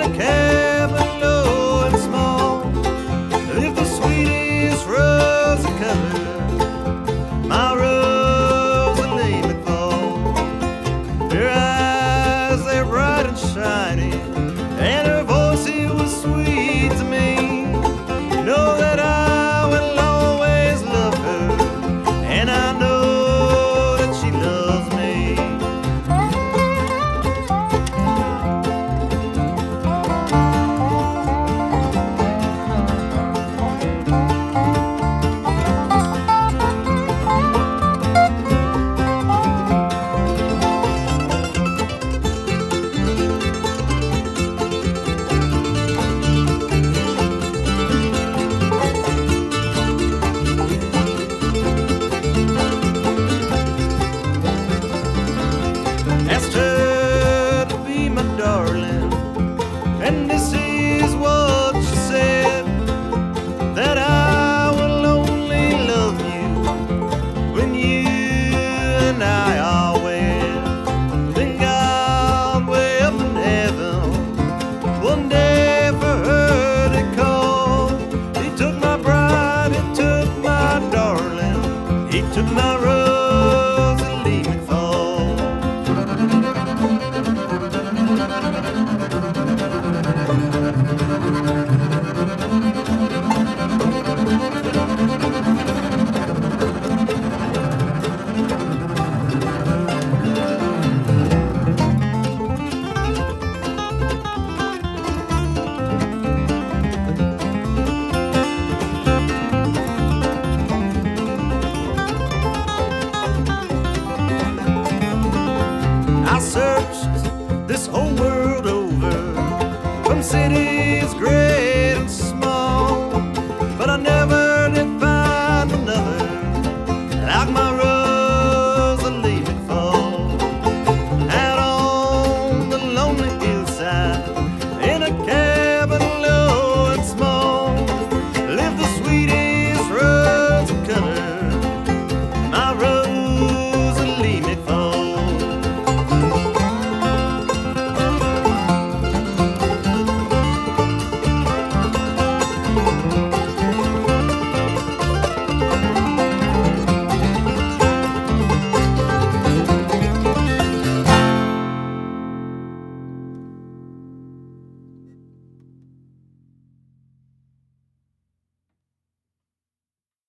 a cabin low and small, lived the sweetest rose of color, my Rosalie McFall. Her eyes, they're bright and shiny, and her voice, it was sweet to me. Know that I will always love her, and I know that she loves me. Asked her to be my darling, and this is what she said: that I will only love you when you and I are wed. Then God, way up in heaven, one day for her to call. He took my bride, he took my darling, he took my Rosalie McFall. I searched this whole world over, from cities great